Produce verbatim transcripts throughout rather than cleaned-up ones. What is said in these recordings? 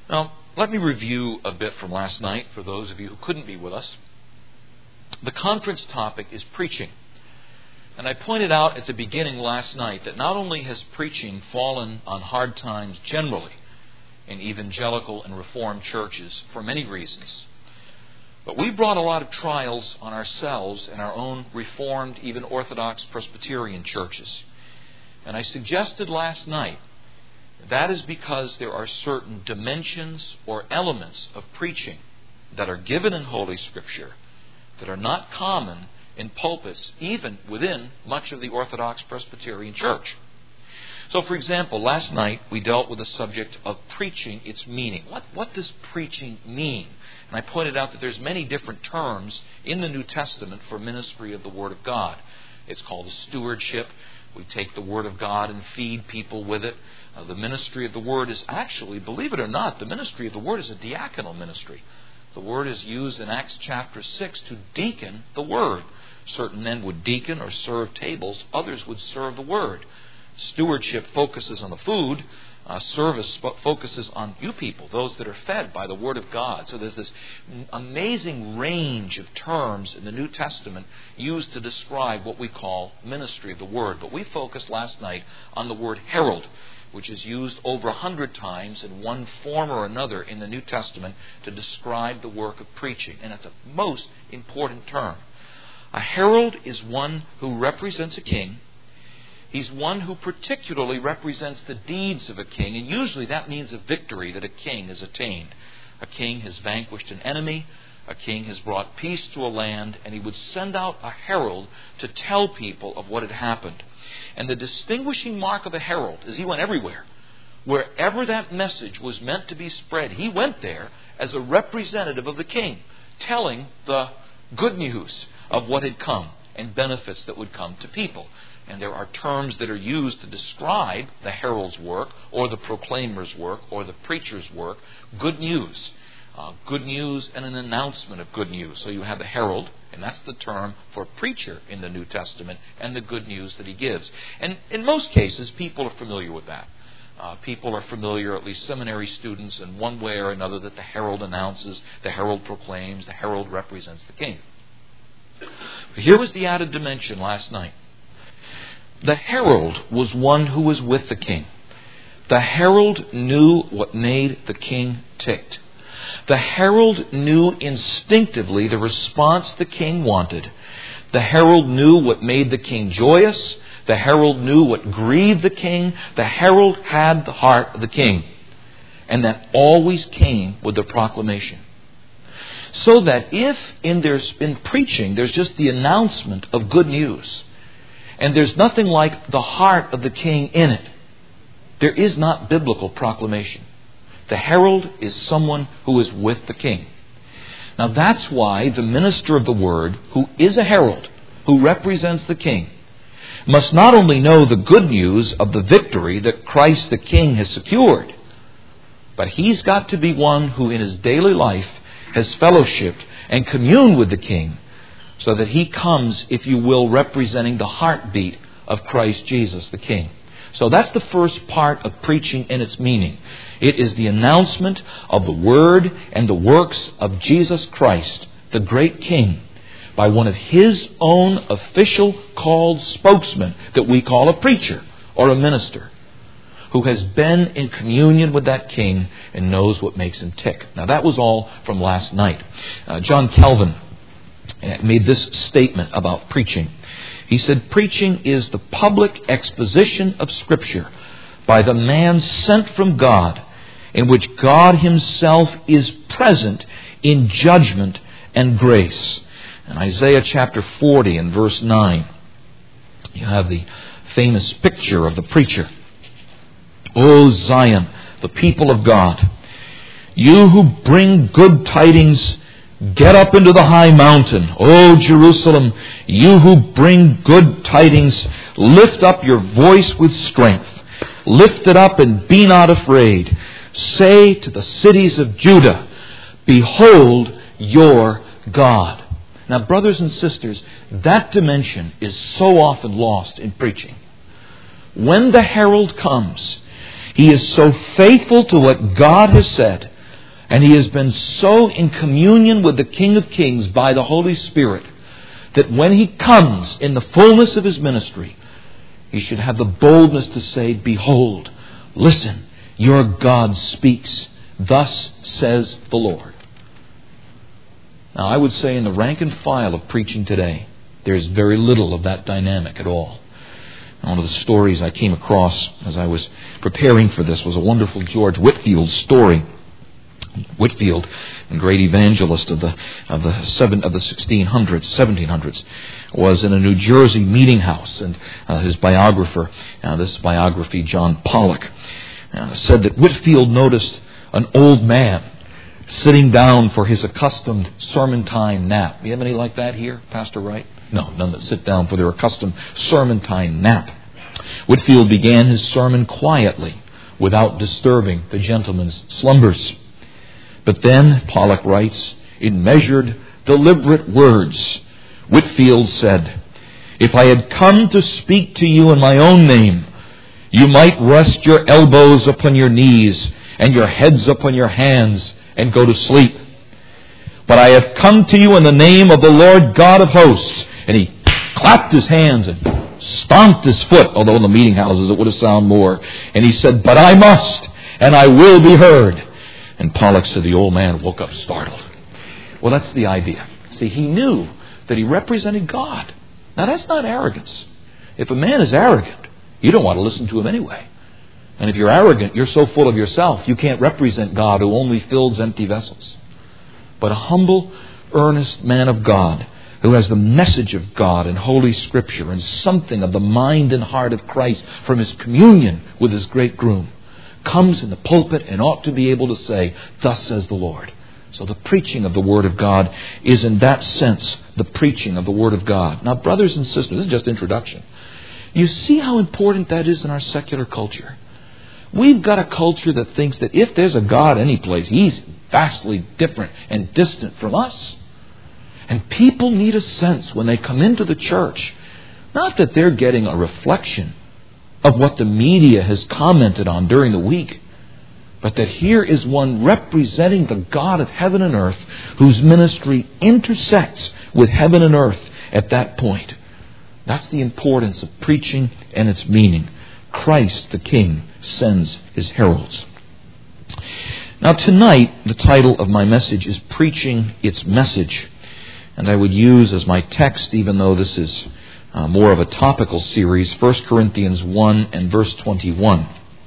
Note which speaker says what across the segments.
Speaker 1: Now, let me review a bit from last night for those of you who couldn't be with us. The conference topic is preaching. And I pointed out at the beginning last night that not only has preaching fallen on hard times generally in evangelical and reformed churches for many reasons, but we brought a lot of trials on ourselves in our own reformed, even Orthodox Presbyterian churches. And I suggested last night that is because there are certain dimensions or elements of preaching that are given in Holy Scripture that are not common in pulpits, even within much of the Orthodox Presbyterian Church. So, for example, last night we dealt with the subject of preaching, its meaning. What, what does preaching mean? And I pointed out that there's many different terms in the New Testament for ministry of the Word of God. It's called a stewardship. We take the Word of God and feed people with it. Uh, the ministry of the Word is actually, believe it or not, the ministry of the Word is a diaconal ministry. The word is used in Acts chapter six to deacon the Word. Certain men would deacon or serve tables. Others would serve the Word. Stewardship focuses on the food. Uh, service focuses on you people, those that are fed by the Word of God. So there's this amazing range of terms in the New Testament used to describe what we call ministry of the Word. But we focused last night on the word herald, which is used over a hundred times in one form or another in the New Testament to describe the work of preaching. And it's a most important term. A herald is one who represents a king. He's one who particularly represents the deeds of a king, and usually that means a victory that a king has attained. A king has vanquished an enemy, a king has brought peace to a land, and he would send out a herald to tell people of what had happened. And the distinguishing mark of a herald is he went everywhere. Wherever that message was meant to be spread, he went there as a representative of the king, telling the good news of what had come and benefits that would come to people. And there are terms that are used to describe the herald's work or the proclaimer's work or the preacher's work. Good news. Uh, good news and an announcement of good news. So you have the herald, and that's the term for preacher in the New Testament, and the good news that he gives. And in most cases, people are familiar with that. Uh, people are familiar, at least seminary students, in one way or another, that the herald announces, the herald proclaims, the herald represents the king. But here was the added dimension last night. The herald was one who was with the king. The herald knew what made the king ticked. The herald knew instinctively the response the king wanted. The herald knew what made the king joyous. The herald knew what grieved the king. The herald had the heart of the king. And that always came with the proclamation. So that if in, their, in preaching there's just the announcement of good news, and there's nothing like the heart of the king in it, there is not biblical proclamation. The herald is someone who is with the king. Now that's why the minister of the word, who is a herald, who represents the king, must not only know the good news of the victory that Christ the King has secured, but he's got to be one who in his daily life has fellowshiped and communed with the king, so that he comes, if you will, representing the heartbeat of Christ Jesus the King. So that's the first part of preaching in its meaning. It is the announcement of the Word and the works of Jesus Christ, the great King, by one of His own official called spokesmen that we call a preacher or a minister, who has been in communion with that King and knows what makes him tick. Now that was all from last night. Uh, John Calvin made this statement about preaching. He said, preaching is the public exposition of Scripture by the man sent from God, in which God Himself is present in judgment and grace. In Isaiah chapter forty and verse nine, you have the famous picture of the preacher. O Zion, the people of God, you who bring good tidings, get up into the high mountain. O Jerusalem, you who bring good tidings, lift up your voice with strength. Lift it up and be not afraid. Say to the cities of Judah, behold your God. Now, brothers and sisters, that dimension is so often lost in preaching. When the herald comes, he is so faithful to what God has said And he has been so in communion with the King of Kings by the Holy Spirit that when he comes in the fullness of his ministry, he should have the boldness to say, "Behold, listen, your God speaks. Thus says the Lord." Now, I would say in the rank and file of preaching today, there's very little of that dynamic at all. One of the stories I came across as I was preparing for this was a wonderful George Whitefield story. Whitefield, a great evangelist of the of the seven of the sixteen hundreds, seventeen hundreds, was in a New Jersey meeting house, and uh, his biographer, uh, this biography, John Pollock, uh, said that Whitefield noticed an old man sitting down for his accustomed sermon time nap. You have any like that here, Pastor Wright? No, none that sit down for their accustomed sermon time nap. Whitefield began his sermon quietly, without disturbing the gentleman's slumbers. But then, Pollock writes, in measured, deliberate words, Whitefield said, "If I had come to speak to you in my own name, you might rest your elbows upon your knees and your heads upon your hands and go to sleep. But I have come to you in the name of the Lord God of hosts." And he clapped his hands and stomped his foot, although in the meeting houses it would have sounded more. And he said, "But I must, and I will be heard." And Pollock said the old man woke up startled. Well, that's the idea. See, he knew that he represented God. Now, that's not arrogance. If a man is arrogant, you don't want to listen to him anyway. And if you're arrogant, you're so full of yourself, you can't represent God who only fills empty vessels. But a humble, earnest man of God who has the message of God in Holy Scripture and something of the mind and heart of Christ from his communion with his great groom, comes in the pulpit and ought to be able to say, "Thus says the Lord." So the preaching of the Word of God is in that sense the preaching of the Word of God. Now, brothers and sisters, this is just introduction. You see how important that is in our secular culture. We've got a culture that thinks that if there's a God any place, He's vastly different and distant from us. And people need a sense when they come into the church, not that they're getting a reflection of what the media has commented on during the week, but that here is one representing the God of heaven and earth whose ministry intersects with heaven and earth at that point. That's the importance of preaching and its meaning. Christ the King sends His heralds. Now tonight, the title of my message is Preaching Its Message. And I would use as my text, even though this is Uh, more of a topical series, First Corinthians one and verse twenty-one.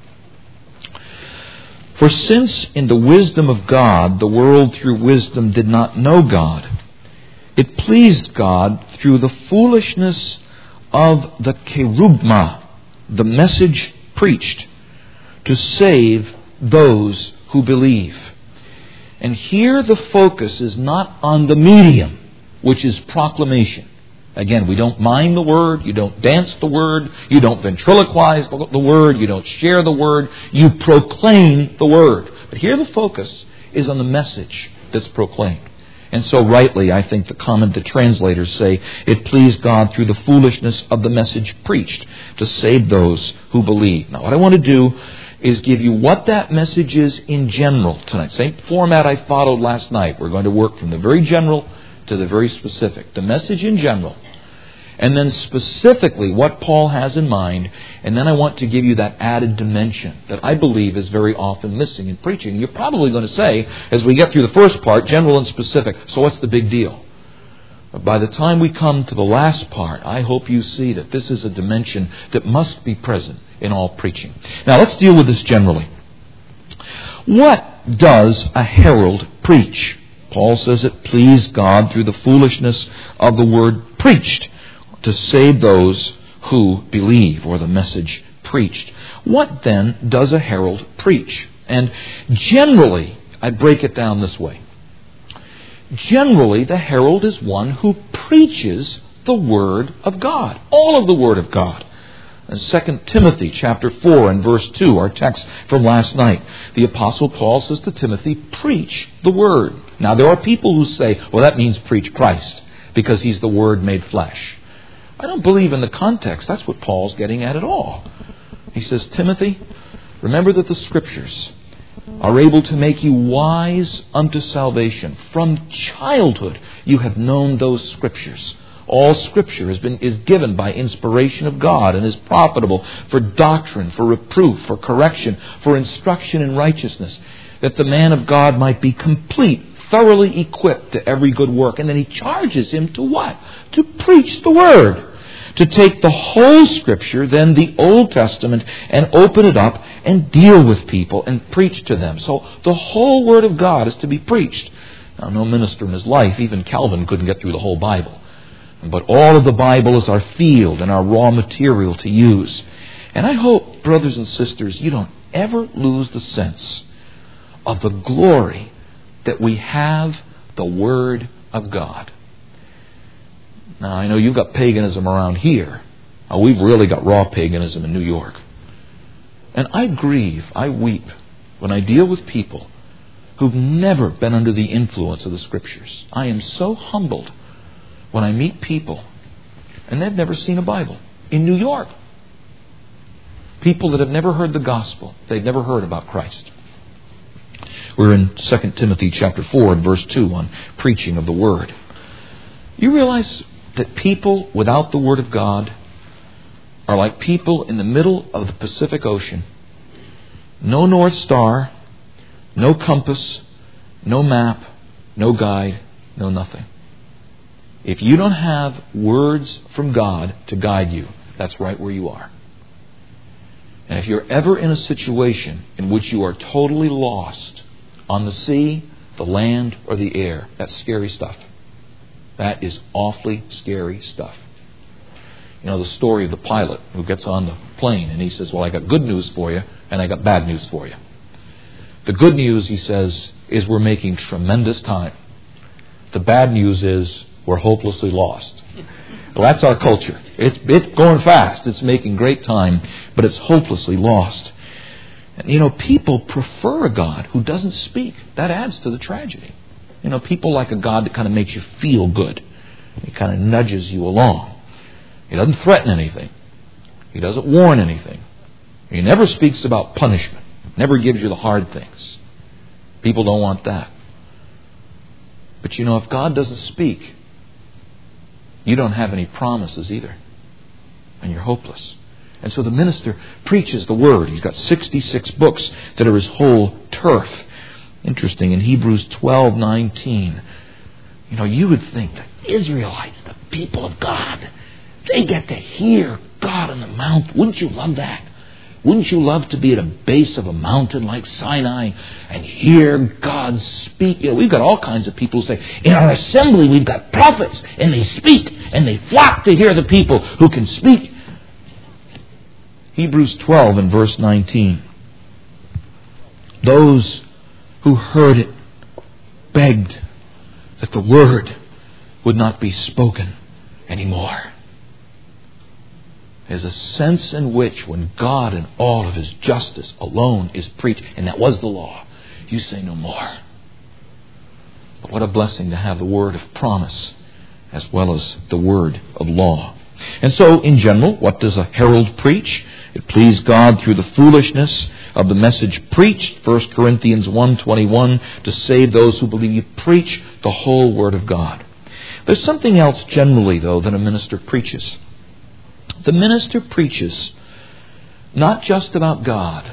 Speaker 1: "For since in the wisdom of God, the world through wisdom did not know God, it pleased God through the foolishness of the kerugma, the message preached, to save those who believe." And here the focus is not on the medium, which is proclamation. Again, we don't mime the Word, you don't dance the Word, you don't ventriloquize the Word, you don't share the Word, you proclaim the Word. But here the focus is on the message that's proclaimed. And so rightly, I think the common the translators say, it pleased God through the foolishness of the message preached to save those who believe. Now, what I want to do is give you what that message is in general tonight. Same format I followed last night. We're going to work from the very general to the very specific. The message in general. And then specifically what Paul has in mind. And then I want to give you that added dimension that I believe is very often missing in preaching. You're probably going to say, as we get through the first part, general and specific, so what's the big deal? But by the time we come to the last part, I hope you see that this is a dimension that must be present in all preaching. Now let's deal with this generally. What does a herald preach? Paul says it pleased God through the foolishness of the word preached to save those who believe, or the message preached. What then does a herald preach? And generally, I break it down this way. Generally, the herald is one who preaches the Word of God. All of the Word of God. In Second Timothy chapter four and verse two, our text from last night, the Apostle Paul says to Timothy, preach the Word. Now, there are people who say, well, that means preach Christ, because He's the Word made flesh. I don't believe in the context that's what Paul's getting at at all. He says, Timothy, remember that the Scriptures
Speaker 2: are able to make you wise unto salvation. From childhood you have known those Scriptures. All Scripture has been is given by inspiration of God and is profitable for doctrine, for reproof, for correction, for instruction in righteousness, that the man of God might be complete, thoroughly equipped to every good work. And then he charges him to what? To preach the Word. To take the whole Scripture, then the Old Testament, and open it up and deal with people and preach to them. So the whole Word of God is to be preached. Now, no minister in his life, even Calvin, couldn't get through the whole Bible. But all of the Bible is our field and our raw material to use. And I hope, brothers and sisters, you don't ever lose the sense of the glory that we have the Word of God. Now, I know you've got paganism around here. Now, we've really got raw paganism in New York. And I grieve, I weep, when I deal with people who've never been under the influence of the Scriptures. I am so humbled when I meet people and they've never seen a Bible in New York. People that have never heard the gospel. They've never heard about Christ. We're in Second Timothy chapter four and verse two on preaching of the Word. You realize that people without the Word of God are like people in the middle of the Pacific Ocean. No North Star, no compass, no map, no guide, no nothing. If you don't have words from God to guide you, that's right where you are. And if you're ever in a situation in which you are totally lost on the sea, the land, or the air, that's scary stuff. That is awfully scary stuff. You know the story of the pilot who gets on the plane and he says, well, I got good news for you and I got bad news for you. The good news, he says, is we're making tremendous time. The bad news is we're hopelessly lost. Well, that's our culture. It's, it's going fast. It's making great time, but it's hopelessly lost. And, you know, people prefer a God who doesn't speak. That adds to the tragedy. You know, people like a God that kind of makes you feel good. He kind of nudges you along. He doesn't threaten anything. He doesn't warn anything. He never speaks about punishment. Never gives you the hard things. People don't want that. But you know, if God doesn't speak, you don't have any promises either. And you're hopeless. And so the minister preaches the Word. He's got sixty-six books that are his whole turf. Interesting, in Hebrews twelve nineteen, you know, you would think the Israelites, the people of God, they get to hear God on the mount. Wouldn't you love that? Wouldn't you love to be at a base of a mountain like Sinai and hear God speak? You know, we've got all kinds of people who say, in our assembly we've got prophets and they speak and they flock to hear the people who can speak. Hebrews twelve and verse nineteen. Those who heard it begged that the Word would not be spoken anymore. There's a sense in which when God in all of His justice alone is preached, and that was the law, you say no more. But what a blessing to have the word of promise as well as the word of law. And so, in general, what does a herald preach? It pleased God through the foolishness of the message preached, First Corinthians one twenty-one, to save those who believe. Preach the whole Word of God. There's something else generally, though, that a minister preaches. The minister preaches not just about God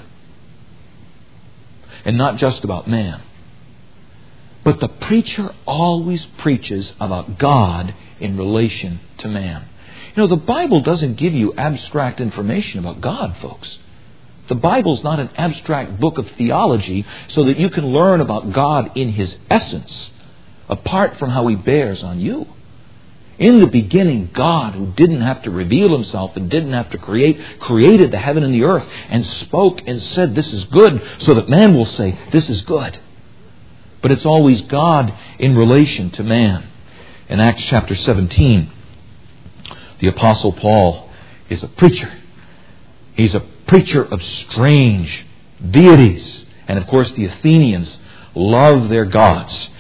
Speaker 2: and not just about man, but the preacher always preaches about God in relation to man. You know, the Bible doesn't give you abstract information about God, folks. The Bible's not an abstract book of theology so that you can learn about God in His essence, apart from how He bears on you. In the beginning, God, who didn't have to reveal Himself and didn't have to create, created the heaven and the earth and spoke and said, this is good, so that man will say, this is good. But it's always God in relation to man. In Acts chapter seventeen, the Apostle Paul is a preacher. He's a preacher of strange deities. And of course the Athenians love their gods.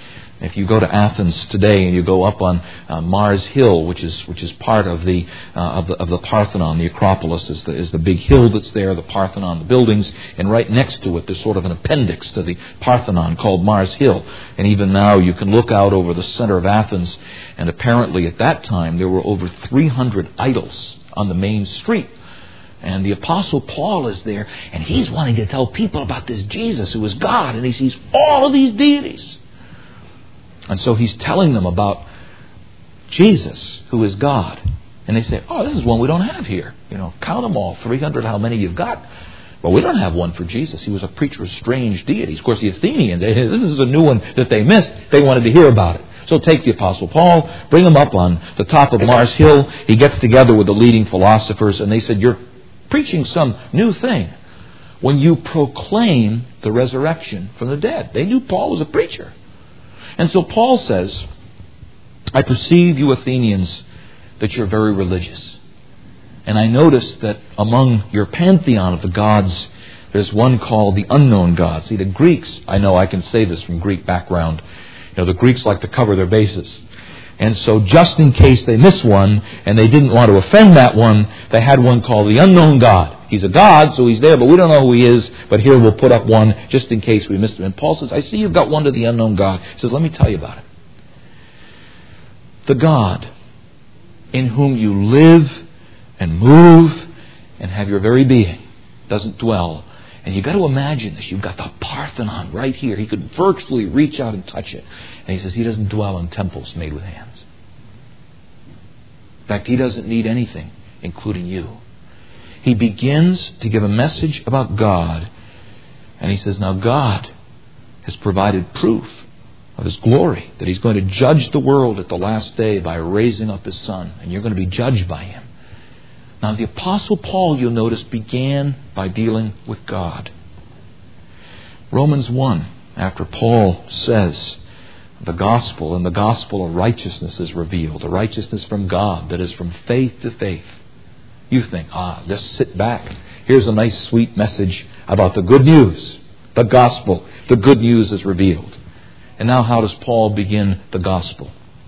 Speaker 2: If you go to Athens today and you go up on uh, Mars Hill, which is which is part of the uh, of the of the Parthenon, the Acropolis is the is the big hill that's there, the Parthenon, the buildings, and right next to it there's sort of an appendix to the Parthenon called Mars Hill. And even now you can look out over the center of Athens, and apparently at that time there were over three hundred idols on the main street. And the Apostle Paul is there, and he's wanting to tell people about this Jesus who is God, and he sees all of these deities. And so he's telling them about Jesus, who is God. And they say, oh, this is one we don't have here. You know, count them all, three hundred, how many you've got. Well, we don't have one for Jesus. He was a preacher of strange deities. Of course, the Athenians, they, this is a new one that they missed. They wanted to hear about it. So take the Apostle Paul, bring him up on the top of Mars Hill. He gets together with the leading philosophers, and they said, you're preaching some new thing when you proclaim the resurrection from the dead. They knew Paul was a preacher. And so Paul says, I perceive, you Athenians, that you're very religious. And I notice that among your pantheon of the gods, there's one called the unknown God. See, the Greeks, I know I can say this from Greek background, you know, the Greeks like to cover their bases. And so just in case they miss one, and they didn't want to offend that one, they had one called the unknown God. He's a God, so he's there, but we don't know who he is. But here we'll put up one just in case we missed him. And Paul says, I see you've got one to the unknown God. He says, let me tell you about it. The God in whom you live and move and have your very being doesn't dwell. And you've got to imagine this. You've got the Parthenon right here. He could virtually reach out and touch it. And he says he doesn't dwell in temples made with hands. In fact, he doesn't need anything, including you. He begins to give a message about God. And he says, now God has provided proof of his glory, that he's going to judge the world at the last day by raising up his Son. And you're going to be judged by him. Now, the Apostle Paul, you'll notice, began by dealing with God. Romans one, after Paul says the gospel, and the gospel of righteousness is revealed, a righteousness from God that is from faith to faith. You think, ah, just sit back. Here's a nice sweet message about the good news. The gospel, the good news is revealed. And now how does Paul begin the gospel?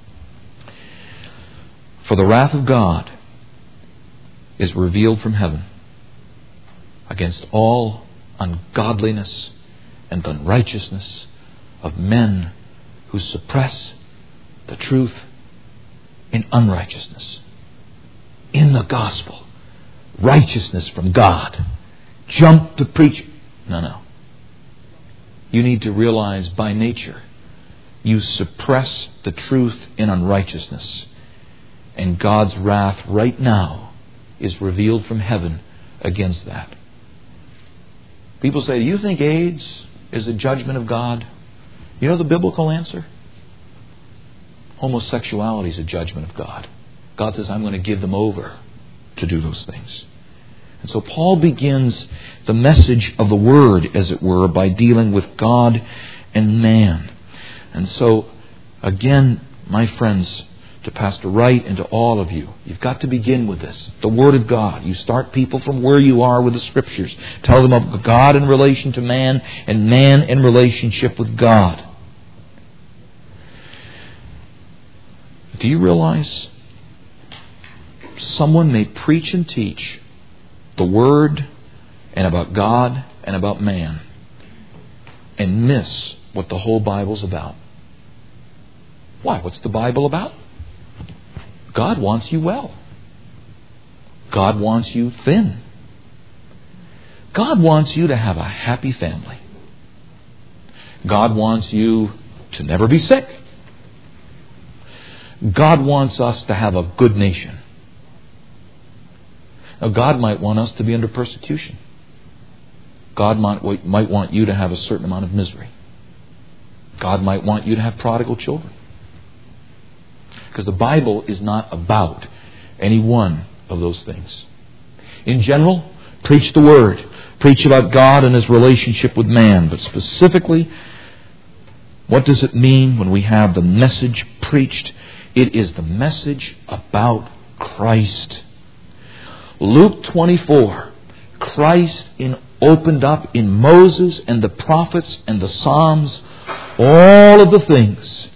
Speaker 2: For the wrath of God is revealed from heaven against all ungodliness and unrighteousness of men who suppress the truth in unrighteousness. In the gospel, righteousness from God. Jump to preach. No, no. You need to realize by nature you suppress the truth in unrighteousness. And God's wrath right now is revealed from heaven against that. People say, do you think AIDS is a judgment of God? You know the biblical answer? Homosexuality is a judgment of God. God says, I'm going to give them over to do those things. And so Paul begins the message of the Word, as it were, by dealing with God and man. And so, again, my friends, to Pastor Wright and to all of you, you've got to begin with this. The Word of God. You start people from where you are with the Scriptures. Tell them of God in relation to man and man in relationship with God. Do you realize someone may preach and teach the Word and about God and about man and miss what the whole Bible's about? Why? What's the Bible about? God wants you well. God wants you thin. God wants you to have a happy family. God wants you to never be sick. God wants us to have a good nation. Now, God might want us to be under persecution. God might, might want you to have a certain amount of misery. God might want you to have prodigal children. Because the Bible is not about any one of those things. In general, preach the Word. Preach about God and His relationship with man. But specifically, what does it mean when we have the message preached? It is the message about Christ. Luke twenty-four, Christ in opened up in Moses and the prophets and the Psalms all of the things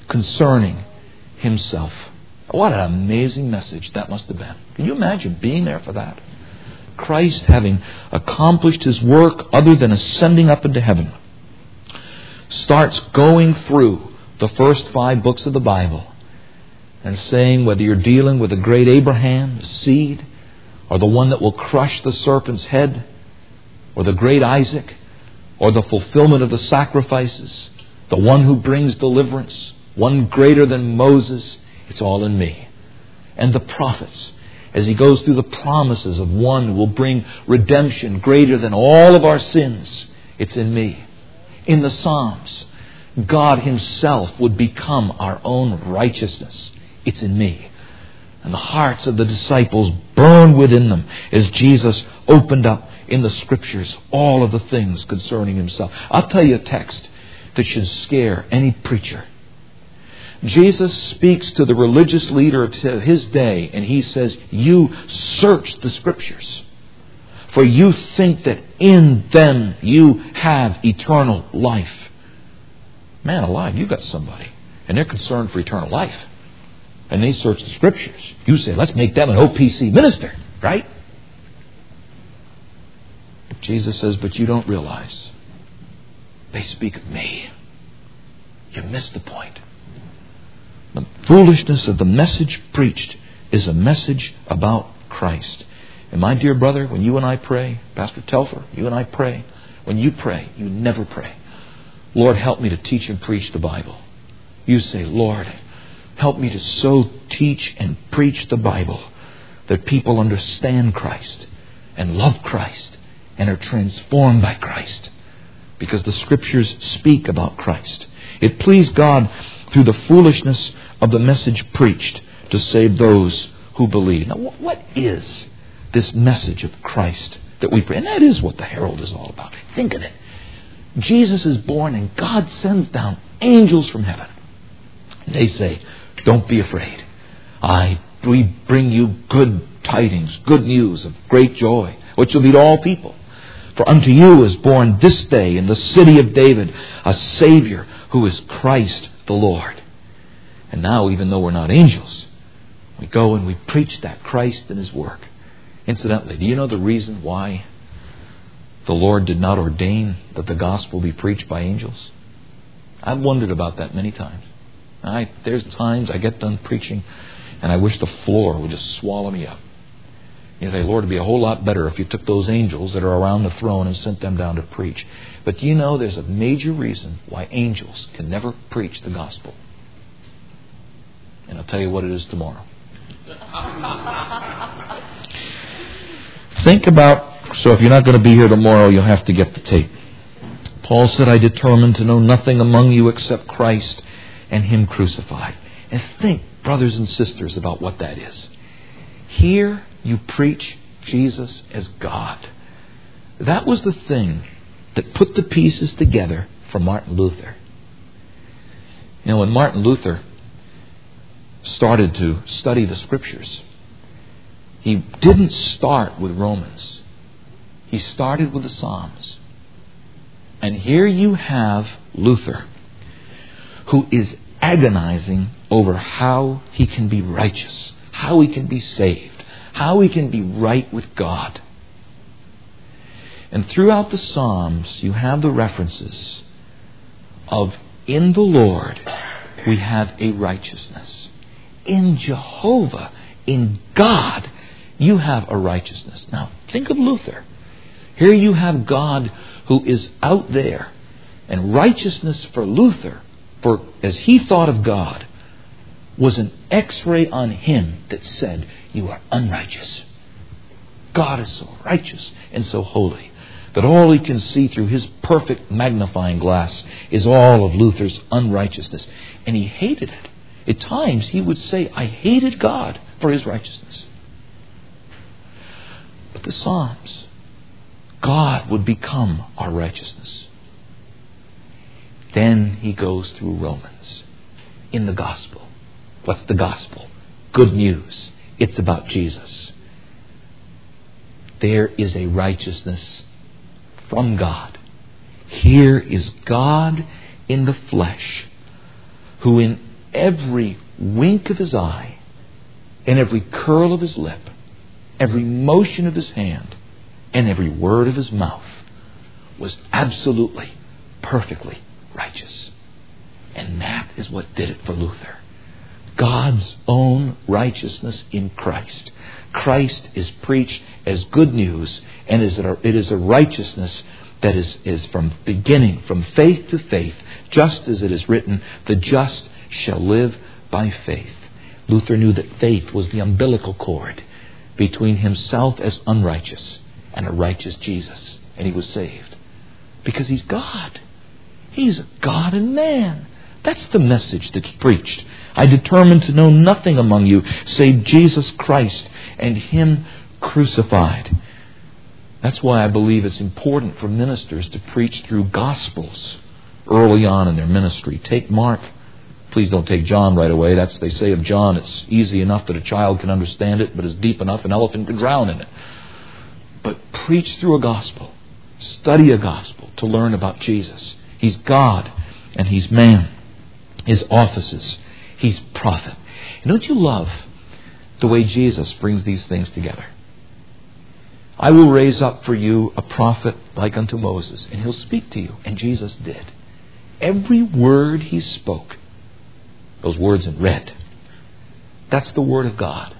Speaker 2: concerning Himself. What an amazing message that must have been. Can you imagine being there for that? Christ, having accomplished His work other than ascending up into heaven, starts going through the first five books of the Bible and saying, whether you're dealing with the great Abraham, the seed, or the one that will crush the serpent's head, or the great Isaac, or the fulfillment of the sacrifices, the one who brings deliverance, one greater than Moses, it's all in me. And the prophets, as He goes through the promises of one who will bring redemption greater than all of our sins, it's in me. In the Psalms, God Himself would become our own righteousness. It's in me. And the hearts of the disciples burned within them as Jesus opened up in the Scriptures all of the things concerning Himself. I'll tell you a text that should scare any preacher. Jesus speaks to the religious leader of His day, and He says, you search the Scriptures, for you think that in them you have eternal life. Man alive, you've got somebody, and they're concerned for eternal life. And they search the Scriptures. You say, let's make them an O P C minister, right? Jesus says, but you don't realize they speak of me. You missed the point. The foolishness of the message preached is a message about Christ. And my dear brother, when you and I pray, Pastor Telfer, you and I pray, when you pray, you never pray, Lord, help me to teach and preach the Bible. You say, Lord, help me to so teach and preach the Bible that people understand Christ and love Christ and are transformed by Christ, because the Scriptures speak about Christ. It pleased God through the foolishness of the message preached to save those who believe. Now, what is this message of Christ that we pray? And that is what the herald is all about. Think of it. Jesus is born and God sends down angels from heaven. And they say, don't be afraid. I, we bring you good tidings, good news of great joy, which will be to all people. For unto you is born this day in the city of David a Savior who is Christ the Lord. And now, even though we're not angels, we go and we preach that Christ and His work. Incidentally, do you know the reason why the Lord did not ordain that the gospel be preached by angels? I've wondered about that many times. I, there's times I get done preaching and I wish the floor would just swallow me up. You say, Lord, it'd be a whole lot better if you took those angels that are around the throne and sent them down to preach. But you know there's a major reason why angels can never preach the gospel. And I'll tell you what it is tomorrow. Think about, so if you're not going to be here tomorrow, you'll have to get the tape. Paul said, I determined to know nothing among you except Christ and Him crucified. And think, brothers and sisters, about what that is. Here you preach Jesus as God. That was the thing that put the pieces together for Martin Luther. You know, when Martin Luther started to study the Scriptures, he didn't start with Romans. He started with the Psalms. And here you have Luther, who is agonizing over how he can be righteous, how he can be saved, how he can be right with God. And throughout the Psalms, you have the references of, in the Lord, we have a righteousness. In Jehovah, in God, you have a righteousness. Now, think of Luther. Here you have God who is out there. And righteousness for Luther, for as he thought of God, was an x-ray on him that said, you are unrighteous. God is so righteous and so holy that all he can see through his perfect magnifying glass is all of Luther's unrighteousness. And he hated it. At times he would say, I hated God for His righteousness. But the Psalms, God would become our righteousness. Then he goes through Romans in the gospel. What's the gospel? Good news. It's about Jesus. There is a righteousness from God. Here is God in the flesh, who in every wink of his eye and every curl of his lip, every motion of his hand and every word of his mouth was absolutely, perfectly righteous. And that is what did it for Luther. God's own righteousness in Christ. Christ is preached as good news, and it is a righteousness that is, is from beginning, from faith to faith, just as it is written, the just shall live by faith. Luther knew that faith was the umbilical cord between himself as unrighteous and a righteous Jesus, and he was saved. Because he's God. He's God and man. That's the message that's preached. I determined to know nothing among you save Jesus Christ and Him crucified. That's why I believe it's important for ministers to preach through Gospels early on in their ministry. Take Mark. Please don't take John right away. That's, they say of John, it's easy enough that a child can understand it, but it's deep enough an elephant can drown in it. But preach through a Gospel. Study a Gospel to learn about Jesus. He's God and He's man. His offices. He's prophet. And don't you love the way Jesus brings these things together? I will raise up for you a prophet like unto Moses, and he'll speak to you. And Jesus did. Every word he spoke, those words in red, that's the word of God.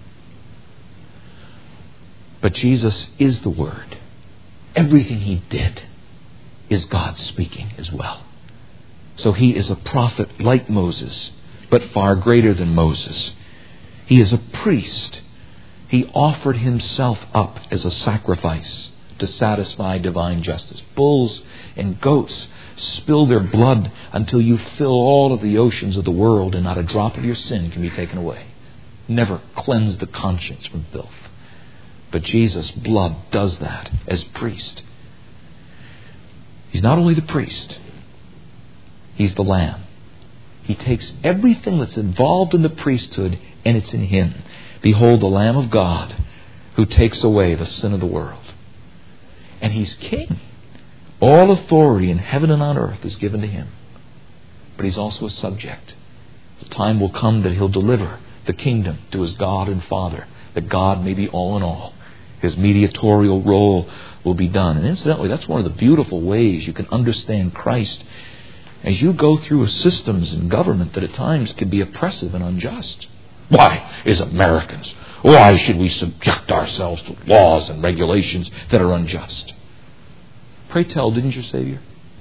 Speaker 2: But Jesus is the word. Everything he did is God speaking as well. So he is a prophet like Moses, but far greater than Moses. He is a priest. He offered himself up as a sacrifice to satisfy divine justice. Bulls and goats spill their blood until you fill all of the oceans of the world and not a drop of your sin can be taken away. Never cleanse the conscience from filth. But Jesus' blood does that as priest. He's not only the priest, He's the Lamb. He takes everything that's involved in the priesthood and it's in Him. Behold the Lamb of God who takes away the sin of the world. And He's King. All authority in heaven and on earth is given to Him. But He's also a subject. The time will come that He'll deliver the kingdom to His God and Father, that God may be all in all. His mediatorial role will be done. And incidentally, that's one of the beautiful ways you can understand Christ as you go through systems in government that at times can be oppressive and unjust. Why, as Americans, why should we subject ourselves to laws and regulations that are unjust? Pray tell, didn't your Savior?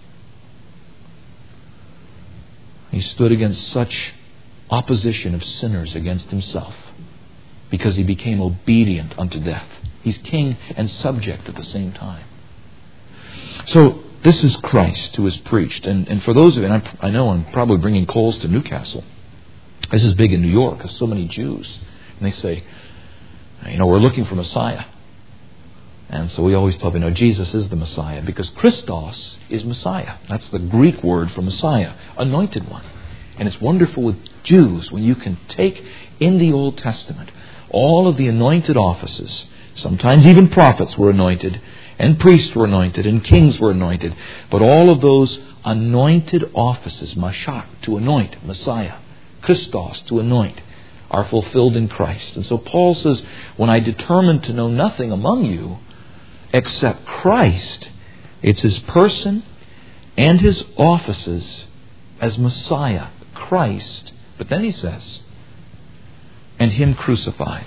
Speaker 2: He stood against such opposition of sinners against Himself because He became obedient unto death. He's king and subject at the same time. So, this is Christ who is preached. And, and for those of you, and I, I know I'm probably bringing coals to Newcastle. This is big in New York. There's so many Jews. And they say, you know, we're looking for Messiah. And so we always tell them, you know, Jesus is the Messiah. Because Christos is Messiah. That's the Greek word for Messiah. Anointed one. And it's wonderful with Jews when you can take in the Old Testament all of the anointed offices. Sometimes even prophets were anointed. And priests were anointed, and kings were anointed. But all of those anointed offices, Mashach, to anoint, Messiah, Christos, to anoint, are fulfilled in Christ. And so Paul says, when I determined to know nothing among you except Christ, it's His person and His offices as Messiah, Christ. But then he says, and Him crucified.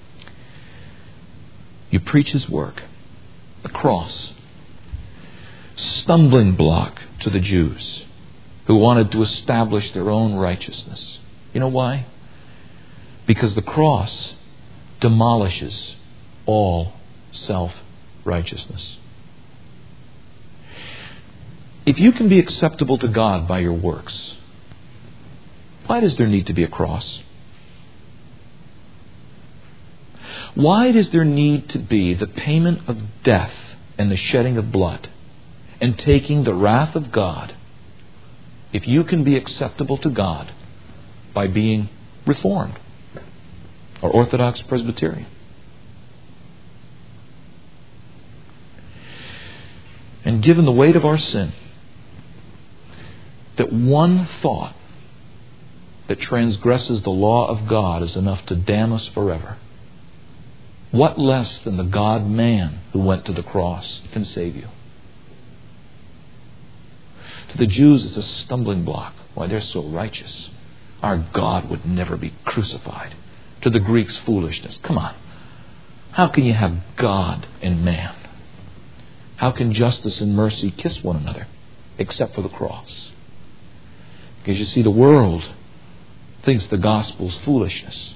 Speaker 2: You preach His work. The cross. Stumbling block to the Jews who wanted to establish their own righteousness. You know why? Because the cross demolishes all self-righteousness. If you can be acceptable to God by your works, why does there need to be a cross? Why does there need to be the payment of death and the shedding of blood and taking the wrath of God if you can be acceptable to God by being Reformed or Orthodox Presbyterian? And given the weight of our sin, that one thought that transgresses the law of God is enough to damn us forever, what less than the God-man who went to the cross can save you? To the Jews, it's a stumbling block. Why, they're so righteous. Our God would never be crucified. To the Greeks, foolishness. Come on. How can you have God and man? How can justice and mercy kiss one another except for the cross? Because you see, the world thinks the gospel's foolishness.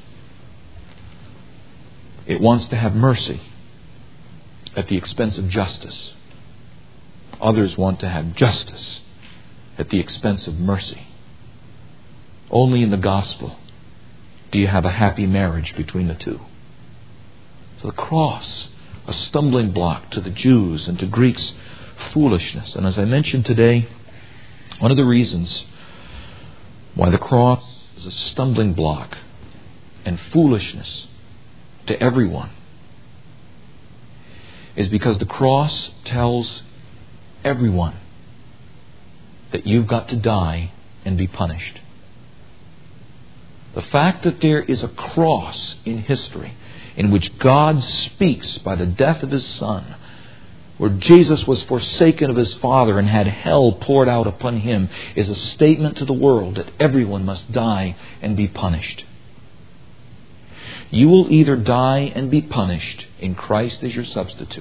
Speaker 2: It wants to have mercy at the expense of justice. Others want to have justice at the expense of mercy. Only in the gospel do you have a happy marriage between the two. So the cross, a stumbling block to the Jews and to Greeks, foolishness. And as I mentioned today, one of the reasons why the cross is a stumbling block and foolishness to everyone is because the cross tells everyone that you've got to die and be punished. The fact that there is a cross in history in which God speaks by the death of His Son, where Jesus was forsaken of His Father and had hell poured out upon Him, is a statement to the world that everyone must die and be punished. You will either die and be punished in Christ as your substitute,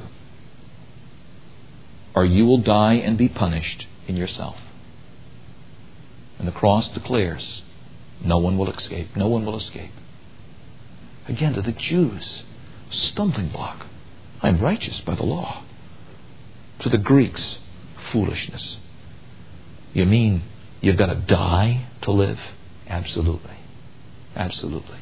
Speaker 2: or you will die and be punished in yourself. And the cross declares, no one will escape. No one will escape. Again, to the Jews, stumbling block. I'm righteous by the law. To the Greeks, foolishness. You mean you've got to die to live? Absolutely. Absolutely.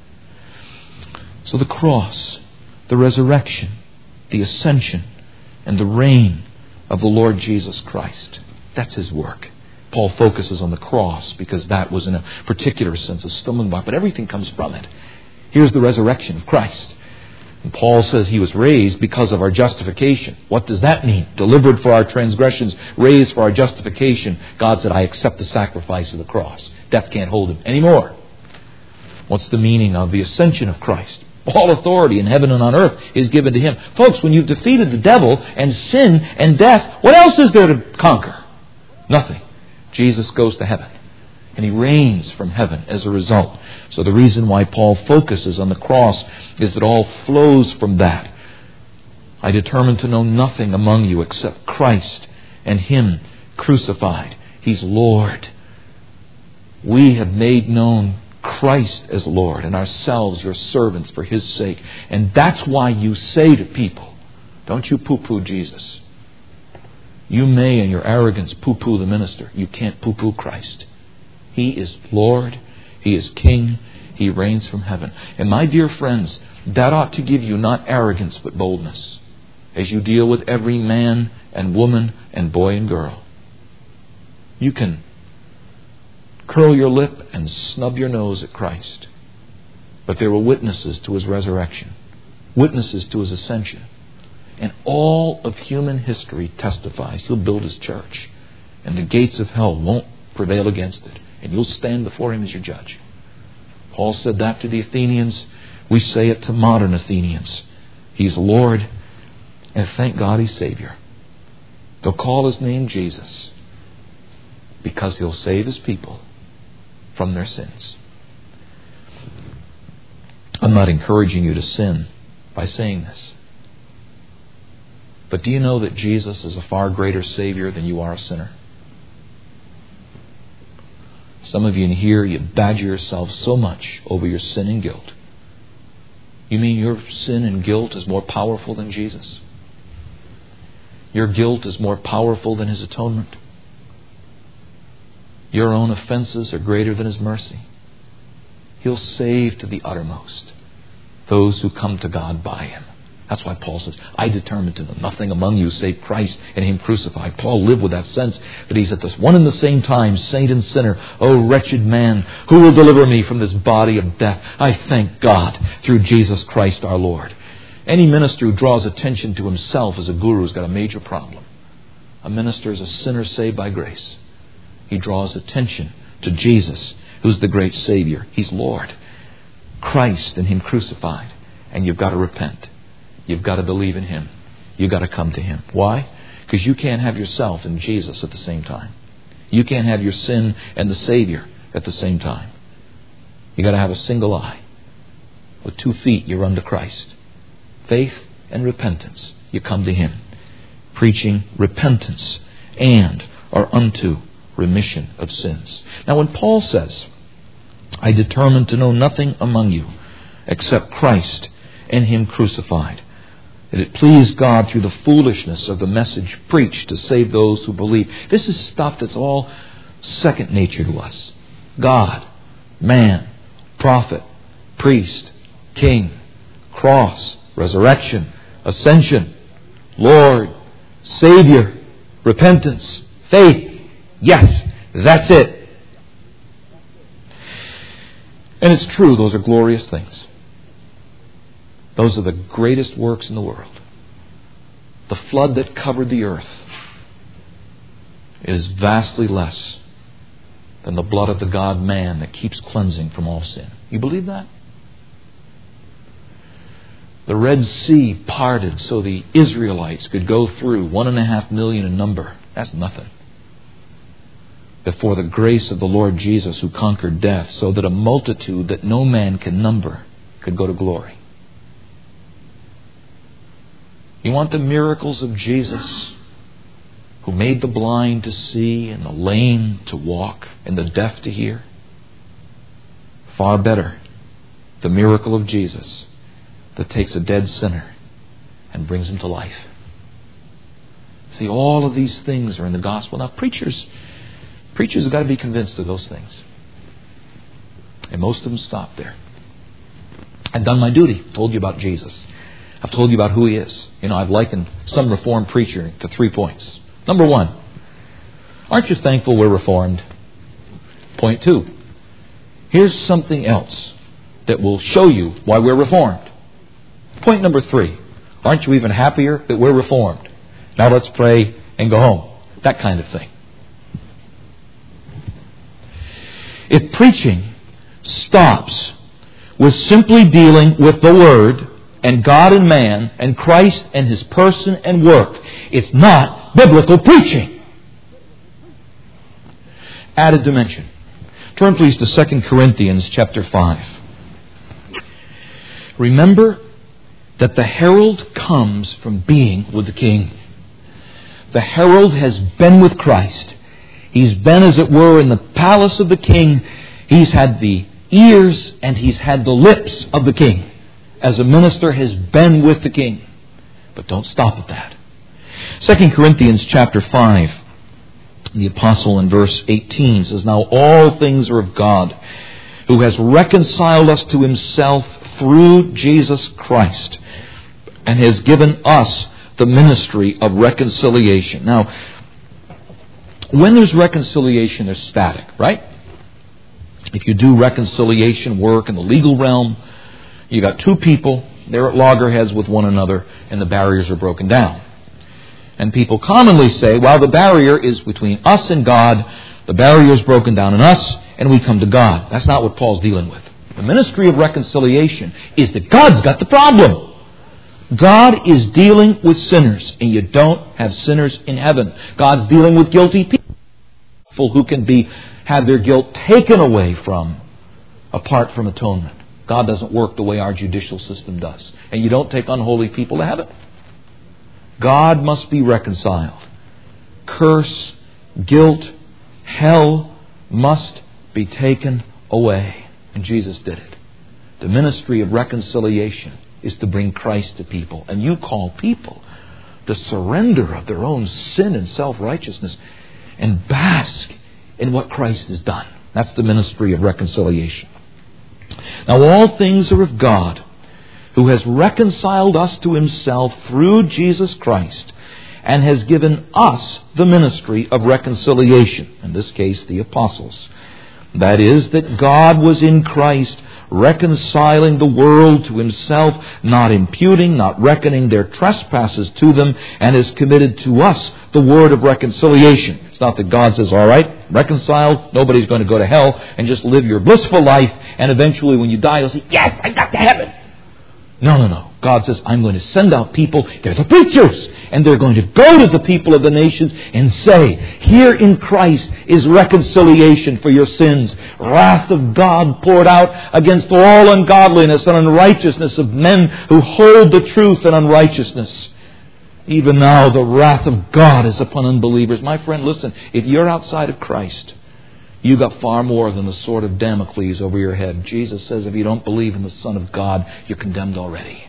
Speaker 2: So the cross, the resurrection, the ascension, and the reign of the Lord Jesus Christ, that's His work. Paul focuses on the cross because that was in a particular sense a stumbling block, but everything comes from it. Here's the resurrection of Christ. And Paul says He was raised because of our justification. What does that mean? Delivered for our transgressions, raised for our justification. God said, I accept the sacrifice of the cross. Death can't hold Him anymore. What's the meaning of the ascension of Christ? All authority in heaven and on earth is given to Him. Folks, when you've defeated the devil and sin and death, what else is there to conquer? Nothing. Jesus goes to heaven. And He reigns from heaven as a result. So the reason why Paul focuses on the cross is that all flows from that. I determined to know nothing among you except Christ and Him crucified. He's Lord. We have made known Christ as Lord and ourselves your servants for His sake. And that's why you say to people, don't you poo-poo Jesus. You may in your arrogance poo-poo the minister. You can't poo-poo Christ. He is Lord. He is King. He reigns from heaven. And my dear friends, that ought to give you not arrogance but boldness as you deal with every man and woman and boy and girl. You can curl your lip and snub your nose at Christ, but there were witnesses to His resurrection, witnesses to His ascension. And all of human history testifies He'll build His church, and the gates of hell won't prevail against it, and you'll stand before Him as your judge. Paul said that to the Athenians. We say it to modern Athenians. He's Lord, and thank God He's Savior. They'll call His name Jesus because He'll save His people from their sins. I'm not encouraging you to sin by saying this. But do you know that Jesus is a far greater Savior than you are a sinner? Some of you in here, you badger yourself so much over your sin and guilt. You mean your sin and guilt is more powerful than Jesus? Your guilt is more powerful than His atonement? Your own offenses are greater than His mercy? He'll save to the uttermost those who come to God by Him. That's why Paul says, I determined to know nothing among you save Christ and Him crucified. Paul lived with that sense that he's at this one and the same time, saint and sinner. Oh, wretched man, who will deliver me from this body of death? I thank God through Jesus Christ our Lord. Any minister who draws attention to himself as a guru has got a major problem. A minister is a sinner saved by grace. He draws attention to Jesus who's the great Savior. He's Lord. Christ and Him crucified. And you've got to repent. You've got to believe in Him. You've got to come to Him. Why? Because you can't have yourself and Jesus at the same time. You can't have your sin and the Savior at the same time. You've got to have a single eye. With two feet, you're unto Christ. Faith and repentance. You come to Him. Preaching repentance and are unto remission of sins. Now when Paul says, I determined to know nothing among you except Christ and Him crucified, that it pleased God through the foolishness of the message preached to save those who believe. This is stuff that's all second nature to us. God, man, prophet, priest, king, cross, resurrection, ascension, Lord, Savior, repentance, faith. Yes, that's it. And it's true, those are glorious things. Those are the greatest works in the world. The flood that covered the earth is vastly less than the blood of the God-man that keeps cleansing from all sin. You believe that? The Red Sea parted so the Israelites could go through, one and a half million in number. That's nothing. Before the grace of the Lord Jesus who conquered death, so that a multitude that no man can number could go to glory. You want the miracles of Jesus, who made the blind to see and the lame to walk and the deaf to hear? Far better, the miracle of Jesus that takes a dead sinner and brings him to life. See, all of these things are in the gospel. Now, preachers, preachers have got to be convinced of those things. And most of them stop there. I've done my duty. Told you about Jesus. I've told you about who He is. You know, I've likened some Reformed preacher to three points. Number one, aren't you thankful we're Reformed? Point two, here's something else that will show you why we're Reformed. Point number three, aren't you even happier that we're Reformed? Now let's pray and go home. That kind of thing. If preaching stops with simply dealing with the Word and God and man and Christ and His person and work, it's not biblical preaching. Added dimension. Turn please to Second Corinthians chapter five. Remember that the herald comes from being with the King. The herald has been with Christ. He's been, as it were, in the palace of the King. He's had the ears and he's had the lips of the King. As a minister has been with the King. But don't stop at that. Second Corinthians chapter five, the apostle in verse eighteen says, Now all things are of God, who has reconciled us to Himself through Jesus Christ, and has given us the ministry of reconciliation. Now, when there's reconciliation, there's static, right? If you do reconciliation work in the legal realm, you got two people, they're at loggerheads with one another, and the barriers are broken down. And people commonly say, well, the barrier is between us and God, the barrier is broken down in us, and we come to God. That's not what Paul's dealing with. The ministry of reconciliation is that God's got the problem. God is dealing with sinners, and you don't have sinners in heaven. God's dealing with guilty people who can be have their guilt taken away from apart from atonement. God doesn't work the way our judicial system does. And you don't take unholy people to heaven. God must be reconciled. Curse, guilt, hell must be taken away. And Jesus did it. The ministry of reconciliation is to bring Christ to people. And you call people to surrender of their own sin and self-righteousness and bask in what Christ has done. That's the ministry of reconciliation. Now all things are of God, who has reconciled us to Himself through Jesus Christ, and has given us the ministry of reconciliation. In this case, the apostles. That is, that God was in Christ, reconciling the world to Himself, not imputing, not reckoning their trespasses to them, and has committed to us the word of reconciliation. It's not that God says, all right, reconciled, nobody's going to go to hell, and just live your blissful life, and eventually when you die, you'll say, yes, I got to heaven. No, no, no. God says, I'm going to send out people, they're the preachers, and they're going to go to the people of the nations and say, here in Christ is reconciliation for your sins. Wrath of God poured out against all ungodliness and unrighteousness of men who hold the truth in unrighteousness. Even now the wrath of God is upon unbelievers. My friend, listen, if you're outside of Christ, you got far more than the sword of Damocles over your head. Jesus says if you don't believe in the Son of God, you're condemned already.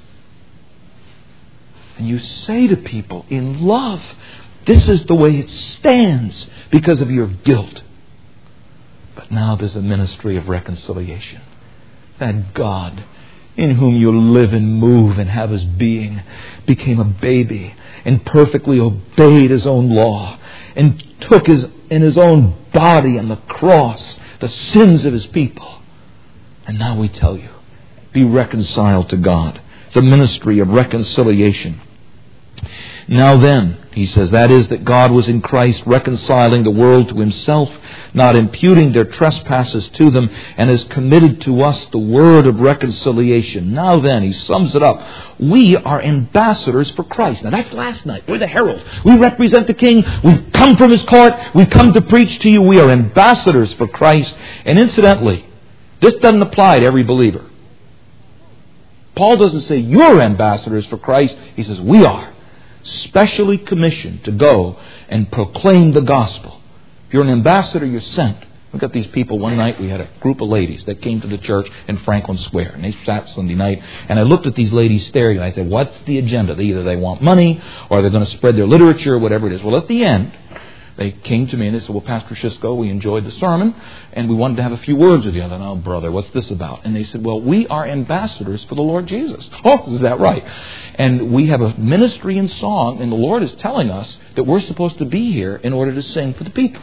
Speaker 2: And you say to people in love, this is the way it stands because of your guilt. But now there's a ministry of reconciliation. That God, in whom you live and move and have His being, became a baby and perfectly obeyed His own law and took His in His own body on the cross the sins of His people. And now we tell you, be reconciled to God. It's a ministry of reconciliation. Now then, he says, that is that God was in Christ reconciling the world to Himself, not imputing their trespasses to them, and has committed to us the word of reconciliation. Now then, he sums it up. We are ambassadors for Christ. Now that's last night. We're the herald. We represent the King. We've come from His court. We've come to preach to you. We are ambassadors for Christ. And incidentally, this doesn't apply to every believer. Paul doesn't say you're ambassadors for Christ. He says we are. Specially commissioned to go and proclaim the gospel. If you're an ambassador, you're sent. We got these people one night, we had a group of ladies that came to the church in Franklin Square. And they sat Sunday night, and I looked at these ladies staring. I said, what's the agenda? Either they want money, or they're going to spread their literature, whatever it is. Well, at the end, they came to me and they said, well, Pastor Shisco, we enjoyed the sermon, and we wanted to have a few words with you. I said, oh, brother, what's this about? And they said, well, we are ambassadors for the Lord Jesus. Oh, is that right? And we have a ministry in song, and the Lord is telling us that we're supposed to be here in order to sing for the people.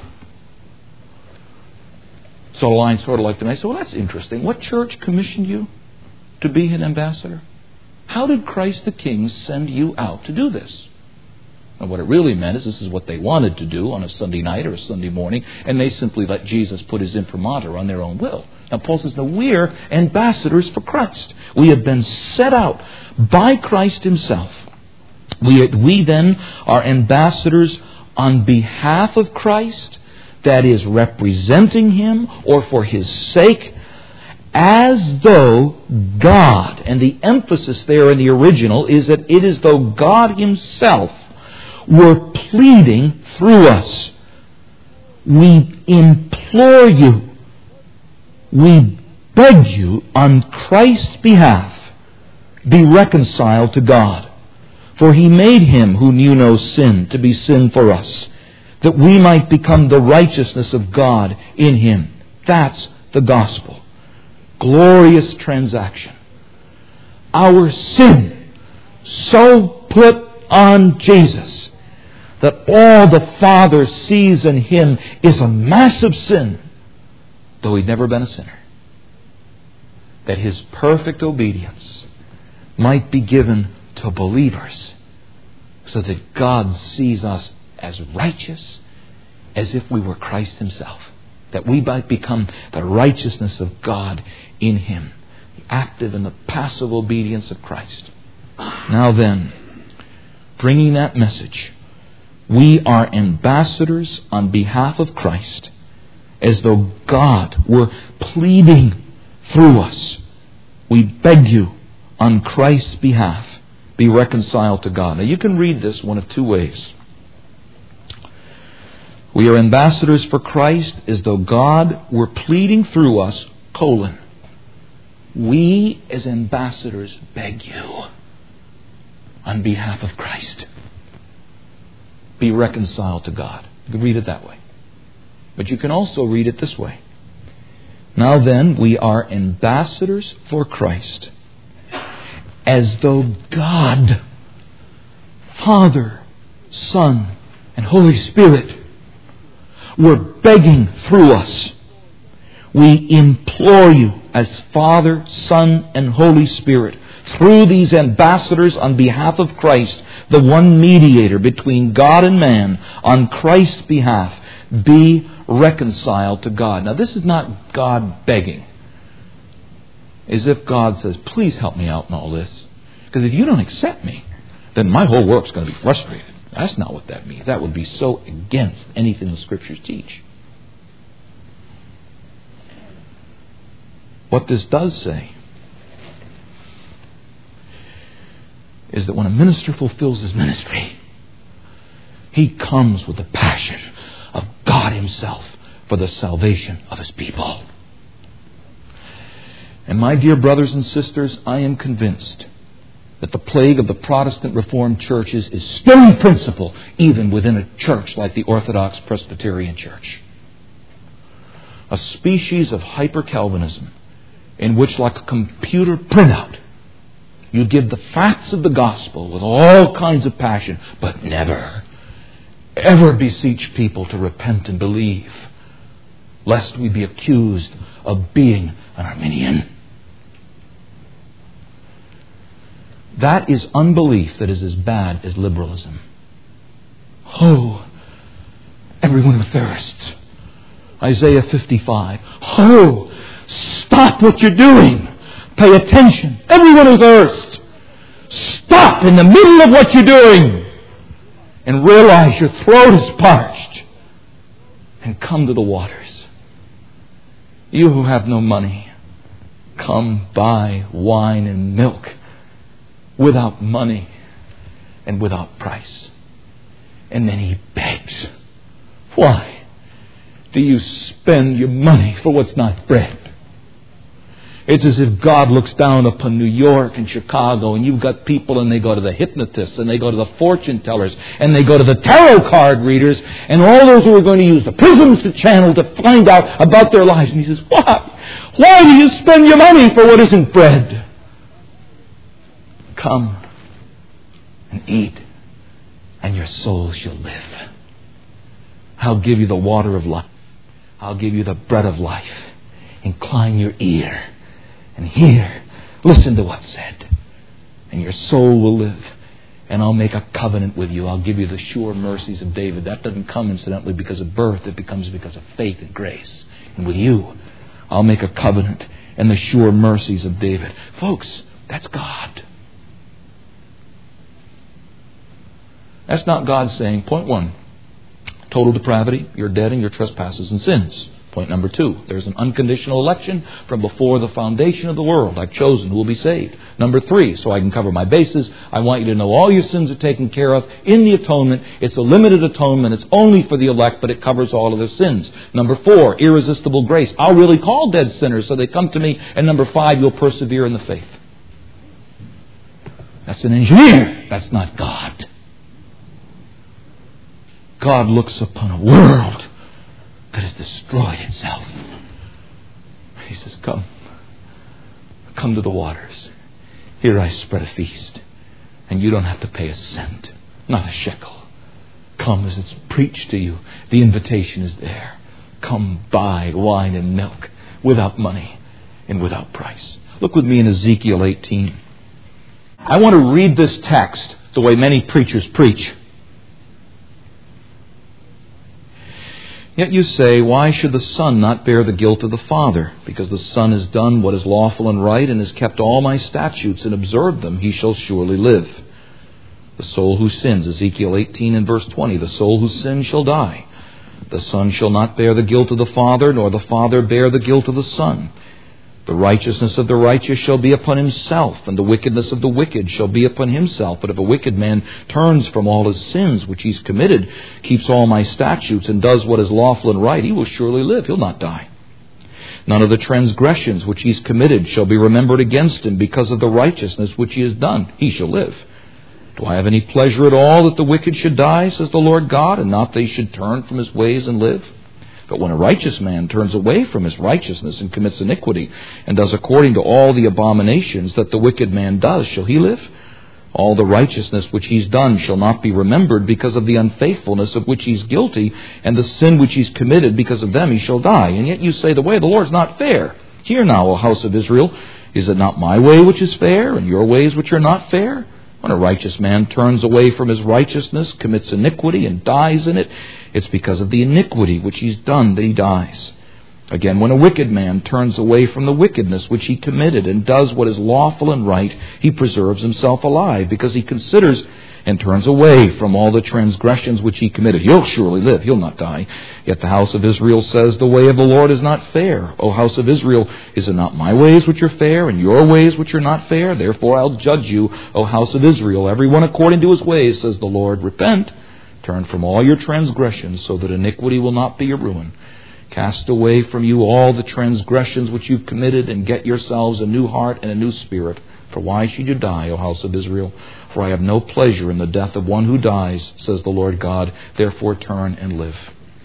Speaker 2: So the line sort of like them. I said, well, that's interesting. What church commissioned you to be an ambassador? How did Christ the King send you out to do this? And what it really meant is this is what they wanted to do on a Sunday night or a Sunday morning, and they simply let Jesus put His imprimatur on their own will. Now Paul says, no, we're ambassadors for Christ. We have been set out by Christ Himself. We, we then are ambassadors on behalf of Christ, that is, representing Him or for His sake, as though God, and the emphasis there in the original is that it is though God Himself were pleading through us. We implore you, we beg you on Christ's behalf, be reconciled to God. For He made Him who knew no sin to be sin for us, that we might become the righteousness of God in Him. That's the gospel. Glorious transaction. Our sin so put on Jesus that all the Father sees in Him is a massive sin, though He'd never been a sinner. That His perfect obedience might be given to believers, so that God sees us as righteous as if we were Christ Himself. That we might become the righteousness of God in Him. The active and the passive obedience of Christ. Now then, bringing that message, we are ambassadors on behalf of Christ, as though God were pleading through us. We beg you on Christ's behalf, be reconciled to God. Now you can read this one of two ways. We are ambassadors for Christ as though God were pleading through us, colon. We as ambassadors beg you on behalf of Christ, be reconciled to God. You can read it that way. But you can also read it this way. Now then, we are ambassadors for Christ, as though God, Father, Son, and Holy Spirit were begging through us. We implore you as Father, Son, and Holy Spirit, through these ambassadors on behalf of Christ, the one mediator between God and man, on Christ's behalf, be reconciled to God. Now, this is not God begging. As if God says, please help me out in all this. Because if you don't accept me, then my whole work's going to be frustrated. That's not what that means. That would be so against anything the Scriptures teach. What this does say is that when a minister fulfills his ministry, he comes with the passion of God Himself for the salvation of His people. And my dear brothers and sisters, I am convinced that the plague of the Protestant Reformed churches is still in principle, even within a church like the Orthodox Presbyterian Church. A species of hyper-Calvinism in which, like a computer printout, you give the facts of the gospel with all kinds of passion, but never, ever beseech people to repent and believe, lest we be accused of being an Arminian. That is unbelief that is as bad as liberalism. Oh, everyone who thirsts. Isaiah fifty-five. Oh, stop what you're doing. Pay attention. Everyone who thirsts. Stop in the middle of what you're doing and realize your throat is parched and come to the waters. You who have no money, come buy wine and milk without money and without price. And then he begs. Why do you spend your money for what's not bread? It's as if God looks down upon New York and Chicago, and you've got people, and they go to the hypnotists, and they go to the fortune tellers, and they go to the tarot card readers, and all those who are going to use the prisms to channel to find out about their lives. And he says, why? Why do you spend your money for what isn't bread? Come and eat, and your soul shall live. I'll give you the water of life. I'll give you the bread of life. Incline your ear and hear. Listen to what's said. And your soul will live. And I'll make a covenant with you. I'll give you the sure mercies of David. That doesn't come incidentally because of birth. It becomes because of faith and grace. And with you, I'll make a covenant and the sure mercies of David. Folks, that's God. That's not God saying, point one, total depravity, you're dead in your trespasses and sins. Point number two, there's an unconditional election from before the foundation of the world. I've chosen who will be saved. Number three, so I can cover my bases, I want you to know all your sins are taken care of in the atonement. It's a limited atonement. It's only for the elect, but it covers all of their sins. Number four, irresistible grace. I'll really call dead sinners so they come to me. And number five, you'll persevere in the faith. That's an engineer. That's not God. God looks upon a world that has destroyed itself. He says, come. Come to the waters. Here I spread a feast. And you don't have to pay a cent. Not a shekel. Come as it's preached to you. The invitation is there. Come buy wine and milk without money and without price. Look with me in Ezekiel eighteen. I want to read this text the way many preachers preach. Yet you say, why should the Son not bear the guilt of the Father? Because the Son has done what is lawful and right, and has kept all my statutes and observed them, he shall surely live. The soul who sins, Ezekiel eighteen and verse twenty, the soul who sins shall die. The Son shall not bear the guilt of the Father, nor the Father bear the guilt of the Son. The righteousness of the righteous shall be upon himself, and the wickedness of the wicked shall be upon himself. But if a wicked man turns from all his sins which he's committed, keeps all my statutes, and does what is lawful and right, he will surely live. He'll not die. None of the transgressions which he's committed shall be remembered against him, because of the righteousness which he has done. He shall live. Do I have any pleasure at all that the wicked should die, says the Lord God, and not they should turn from his ways and live? But when a righteous man turns away from his righteousness and commits iniquity, and does according to all the abominations that the wicked man does, shall he live? All the righteousness which he's done shall not be remembered, because of the unfaithfulness of which he's guilty, and the sin which he's committed, because of them he shall die. And yet you say, the way of the Lord is not fair. Hear now, O house of Israel, is it not my way which is fair, and your ways which are not fair? When a righteous man turns away from his righteousness, commits iniquity, and dies in it, it's because of the iniquity which he's done that he dies. Again, when a wicked man turns away from the wickedness which he committed and does what is lawful and right, he preserves himself alive, because he considers and turns away from all the transgressions which he committed. He'll surely live, he'll not die. Yet the house of Israel says, the way of the Lord is not fair. O house of Israel, is it not my ways which are fair, and your ways which are not fair? Therefore I'll judge you, O house of Israel, every one according to his ways, says the Lord. Repent, turn from all your transgressions, so that iniquity will not be your ruin. Cast away from you all the transgressions which you've committed, and get yourselves a new heart and a new spirit. For why should you die, O house of Israel? For I have no pleasure in the death of one who dies, says the Lord God. Therefore turn and live.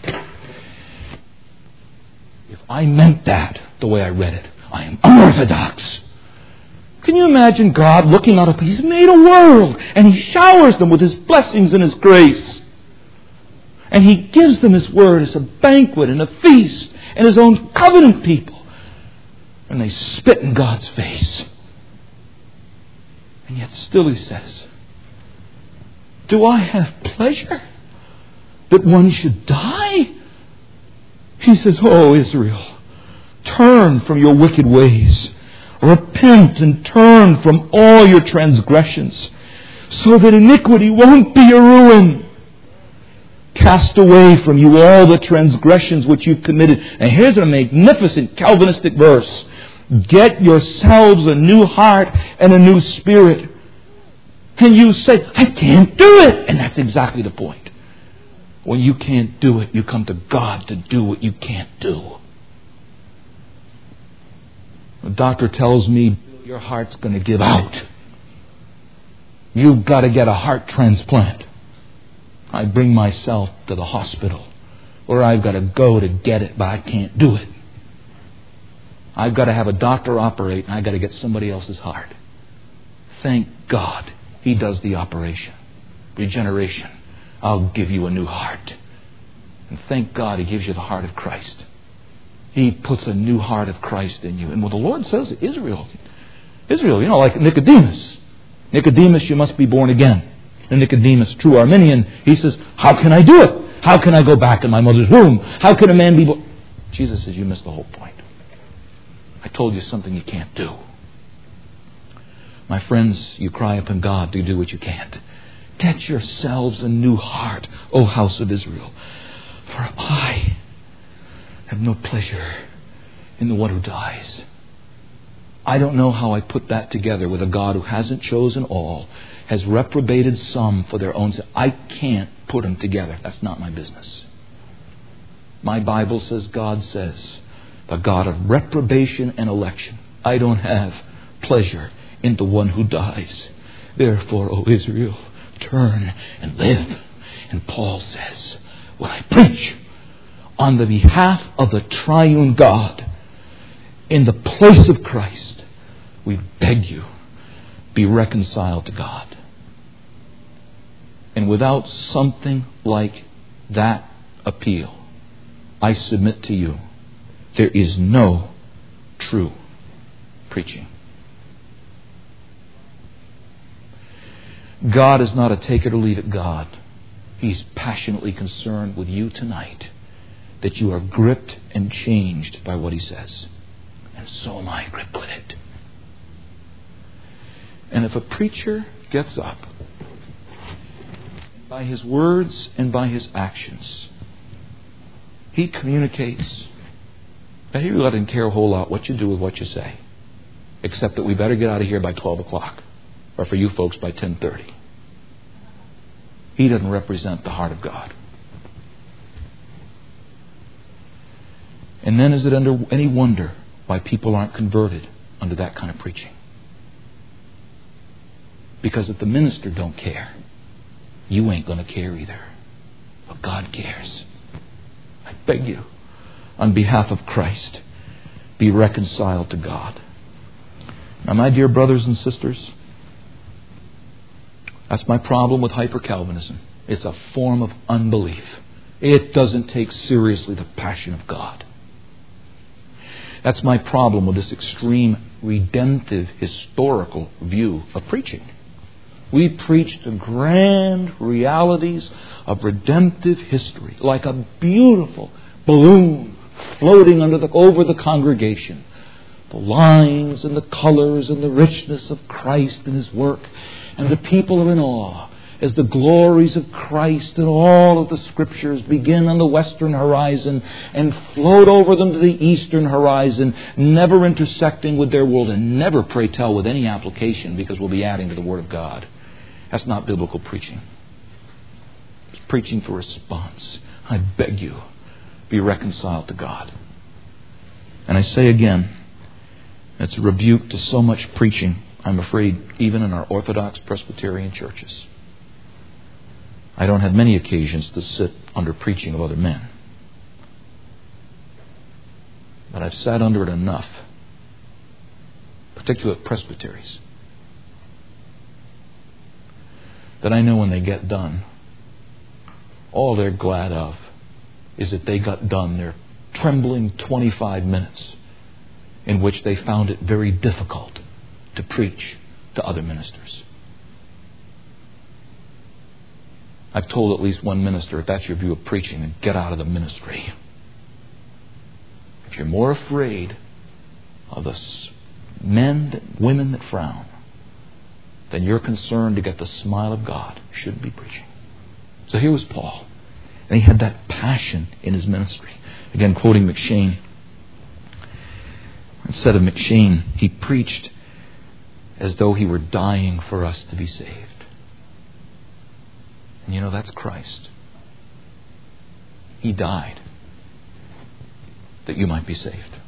Speaker 2: If I meant that the way I read it, I am unorthodox. Can you imagine God looking out? He's made a world, and He showers them with His blessings and His grace. And He gives them His word as a banquet and a feast, and His own covenant people. And they spit in God's face. And yet still He says, do I have pleasure that one should die? He says, oh Israel, turn from your wicked ways. Repent and turn from all your transgressions, so that iniquity won't be your ruin. Cast away from you all the transgressions which you've committed. And here's a magnificent Calvinistic verse. Get yourselves a new heart and a new spirit. And you say, I can't do it. And that's exactly the point. When you can't do it, you come to God to do what you can't do. The doctor tells me, your heart's going to give out. You've got to get a heart transplant. I bring myself to the hospital where I've got to go to get it, but I can't do it. I've got to have a doctor operate, and I've got to get somebody else's heart. Thank God He does the operation. Regeneration. I'll give you a new heart. And thank God He gives you the heart of Christ. He puts a new heart of Christ in you. And what the Lord says, Israel, Israel, you know, like Nicodemus. Nicodemus, you must be born again. And Nicodemus, true Arminian, he says, how can I do it? How can I go back in my mother's womb? How can a man be born? Jesus says, you missed the whole point. I told you something you can't do. My friends, you cry upon God to do what you can't. Get yourselves a new heart, O house of Israel. For I have no pleasure in the one who dies. I don't know how I put that together with a God who hasn't chosen all, has reprobated some for their own sin. I can't put them together. That's not my business. My Bible says, God says, the God of reprobation and election. I don't have pleasure in the one who dies. Therefore, O Israel, turn and live. And Paul says, when I preach on the behalf of the triune God in the place of Christ, we beg you, be reconciled to God. And without something like that appeal, I submit to you, there is no true preaching. God is not a take it or leave it God. He's passionately concerned with you tonight that you are gripped and changed by what He says. And so am I gripped with it. And if a preacher gets up, by his words and by his actions, he communicates that he really doesn't care a whole lot what you do with what you say, except that we better get out of here by twelve o'clock, or for you folks by ten thirty. He doesn't represent the heart of God. And then is it under any wonder why people aren't converted under that kind of preaching? Because if the minister don't care, you ain't going to care either. But God cares. I beg you, on behalf of Christ, be reconciled to God. Now, my dear brothers and sisters, that's my problem with hyper-Calvinism. It's a form of unbelief. It doesn't take seriously the passion of God. That's my problem with this extreme redemptive historical view of preaching. We preach the grand realities of redemptive history like a beautiful balloon floating under the, over the congregation. The lines and the colors and the richness of Christ and His work. And the people are in awe as the glories of Christ and all of the Scriptures begin on the western horizon and float over them to the eastern horizon, never intersecting with their world, and never, pray tell, with any application, because we'll be adding to the Word of God. That's not biblical preaching. It's preaching for response. I beg you, be reconciled to God. And I say again, it's a rebuke to so much preaching, I'm afraid, even in our Orthodox Presbyterian churches. I don't have many occasions to sit under preaching of other men. But I've sat under it enough, particularly at presbyteries, that I know when they get done, all they're glad of is that they got done their trembling twenty-five minutes in which they found it very difficult to preach to other ministers. I've told at least one minister, if that's your view of preaching, then get out of the ministry. If you're more afraid of the men, that, women that frown, then you're concerned to get the smile of God, shouldn't be preaching. So here was Paul, and he had that passion in his ministry. Again, quoting McCheyne. Instead of McCheyne, he preached as though he were dying for us to be saved. And you know, that's Christ. He died that you might be saved.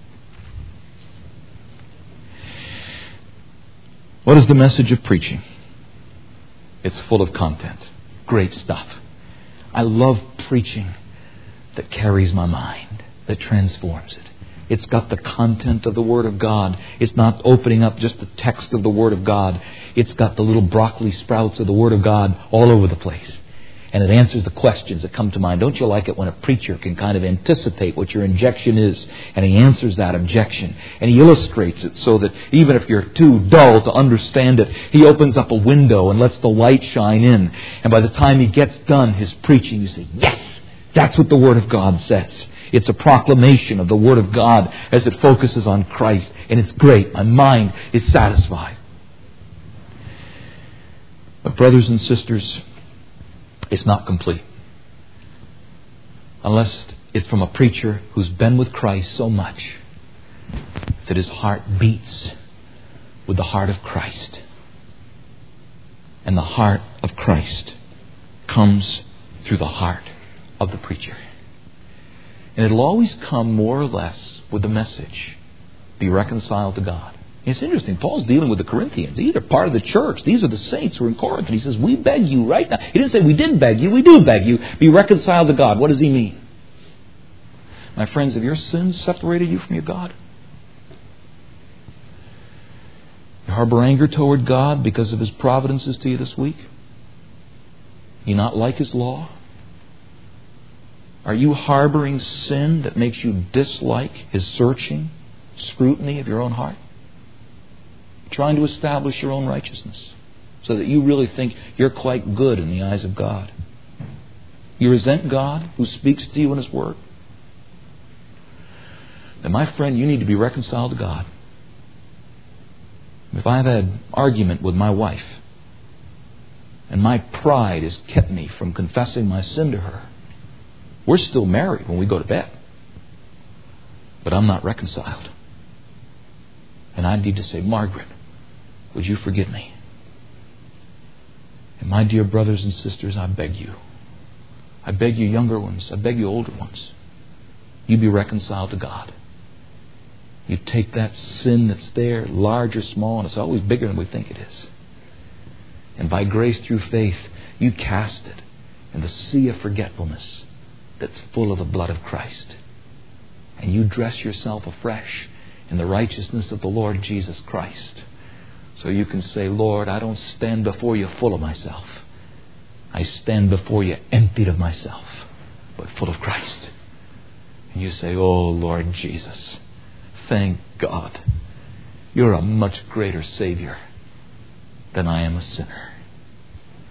Speaker 2: What is the message of preaching? It's full of content. Great stuff. I love preaching that carries my mind, that transforms it. It's got the content of the Word of God. It's not opening up just the text of the Word of God. It's got the little broccoli sprouts of the Word of God all over the place. And it answers the questions that come to mind. Don't you like it when a preacher can kind of anticipate what your injection is, and he answers that objection, and he illustrates it so that even if you're too dull to understand it, he opens up a window and lets the light shine in. And by the time he gets done his preaching, you say, yes, that's what the Word of God says. It's a proclamation of the Word of God as it focuses on Christ. And it's great. My mind is satisfied. But brothers and sisters, it's not complete unless it's from a preacher who's been with Christ so much that his heart beats with the heart of Christ. And the heart of Christ comes through the heart of the preacher. And it'll always come more or less with the message, be reconciled to God. It's interesting. Paul's dealing with the Corinthians. These are part of the church. These are the saints who are in Corinth. And he says, we beg you right now. He didn't say we did beg you. We do beg you. Be reconciled to God. What does he mean? My friends, have your sins separated you from your God? You harbor anger toward God because of His providences to you this week? You not like His law? Are you harboring sin that makes you dislike His searching scrutiny of your own heart? Trying to establish your own righteousness so that you really think you're quite good in the eyes of God. You resent God who speaks to you in His Word. Then, my friend, you need to be reconciled to God. If I've had argument with my wife and my pride has kept me from confessing my sin to her, we're still married when we go to bed. But I'm not reconciled. And I need to say, Margaret, would you forgive me? And my dear brothers and sisters, I beg you. I beg you younger ones. I beg you older ones. You be reconciled to God. You take that sin that's there, large or small, and it's always bigger than we think it is. And by grace through faith, you cast it in the sea of forgetfulness that's full of the blood of Christ. And you dress yourself afresh in the righteousness of the Lord Jesus Christ. So you can say, Lord, I don't stand before you full of myself. I stand before you emptied of myself, but full of Christ. And you say, oh, Lord Jesus, thank God. You're a much greater Savior than I am a sinner.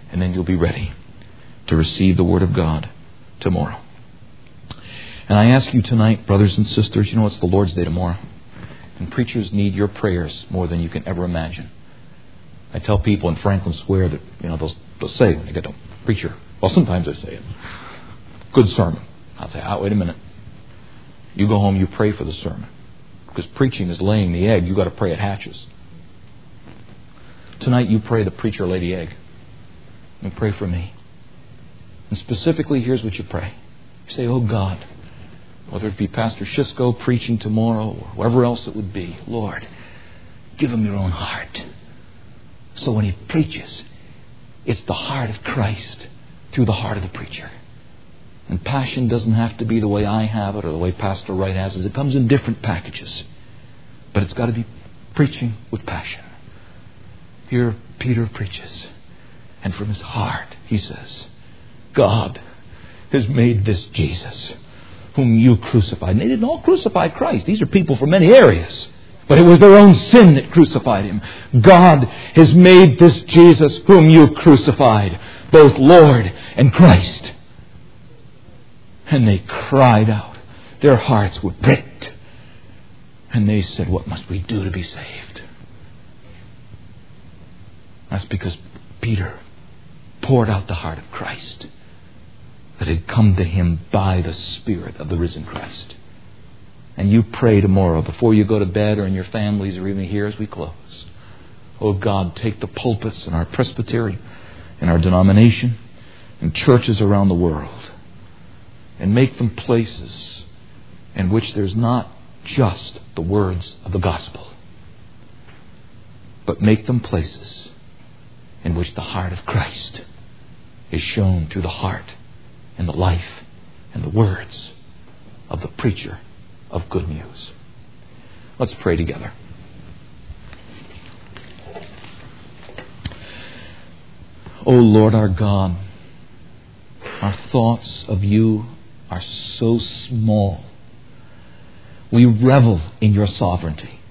Speaker 2: And then you'll be ready to receive the Word of God tomorrow. And I ask you tonight, brothers and sisters, you know it's the Lord's Day tomorrow. And preachers need your prayers more than you can ever imagine. I tell people in Franklin Square that, you know, they'll, they'll say when they get to preacher, well, sometimes I say it, good sermon. I'll say, oh, wait a minute. You go home, you pray for the sermon. Because preaching is laying the egg. You've got to pray it hatches. Tonight you pray the preacher lay the egg. And pray for me. And specifically, here's what you pray. You say, oh God, whether it be Pastor Shisco preaching tomorrow or whoever else it would be, Lord, give him your own heart. So when he preaches, it's the heart of Christ through the heart of the preacher. And passion doesn't have to be the way I have it or the way Pastor Wright has it. It comes in different packages. But it's got to be preaching with passion. Here Peter preaches. And from his heart he says, God has made this Jesus whom you crucified. And they didn't all crucify Christ. These are people from many areas. But it was their own sin that crucified him. God has made this Jesus whom you crucified, both Lord and Christ. And they cried out. Their hearts were pricked. And they said, what must we do to be saved? That's because Peter poured out the heart of Christ that had come to him by the Spirit of the risen Christ. And you pray tomorrow before you go to bed or in your families or even here as we close. Oh God, take the pulpits in our presbytery, in our denomination, and churches around the world, and make them places in which there's not just the words of the gospel, but make them places in which the heart of Christ is shown through the heart and the life and the words of the preacher of good news. Let's pray together. O Lord our God, our thoughts of you are so small. We revel in your sovereignty.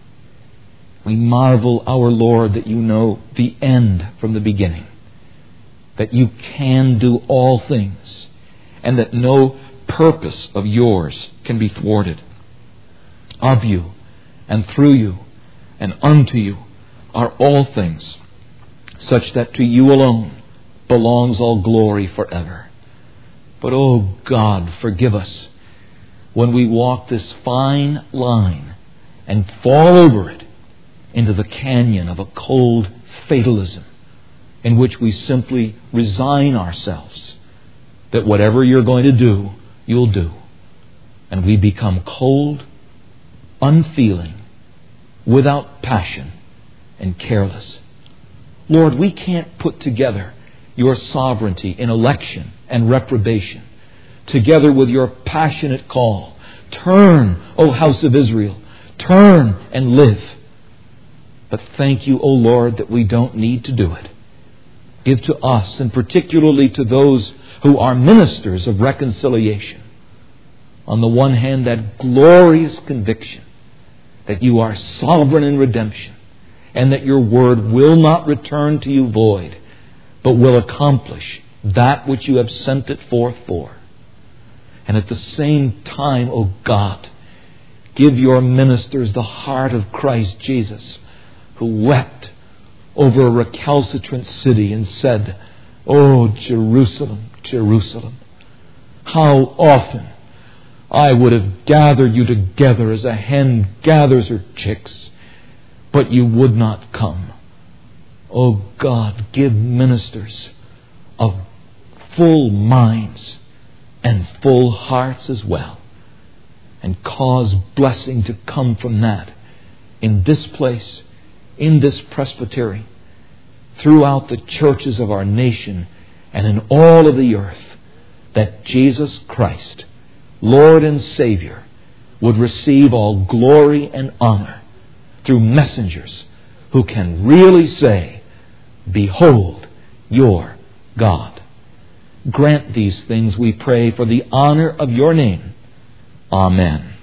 Speaker 2: We marvel, our Lord, that you know the end from the beginning, that you can do all things, and that no purpose of yours can be thwarted. Of you, and through you, and unto you are all things, such that to you alone belongs all glory forever. But, oh God, forgive us when we walk this fine line and fall over it into the canyon of a cold fatalism in which we simply resign ourselves that whatever you're going to do, you'll do. And we become cold, unfeeling, without passion, and careless. Lord, we can't put together your sovereignty in election and reprobation, together with your passionate call. Turn, O house of Israel, turn and live. But thank you, O Lord, that we don't need to do it. Give to us, and particularly to those who are ministers of reconciliation, on the one hand, that glorious conviction that you are sovereign in redemption, and that your word will not return to you void, but will accomplish that which you have sent it forth for. And at the same time, O God, give your ministers the heart of Christ Jesus, who wept over a recalcitrant city and said, "Oh, Jerusalem, Jerusalem, how often I would have gathered you together as a hen gathers her chicks, but you would not come." Oh God, give ministers of full minds and full hearts as well, and cause blessing to come from that in this place, in this presbytery, throughout the churches of our nation and in all of the earth, that Jesus Christ, Lord and Savior, would receive all glory and honor through messengers who can really say, "Behold your God." Grant these things, we pray, for the honor of your name. Amen.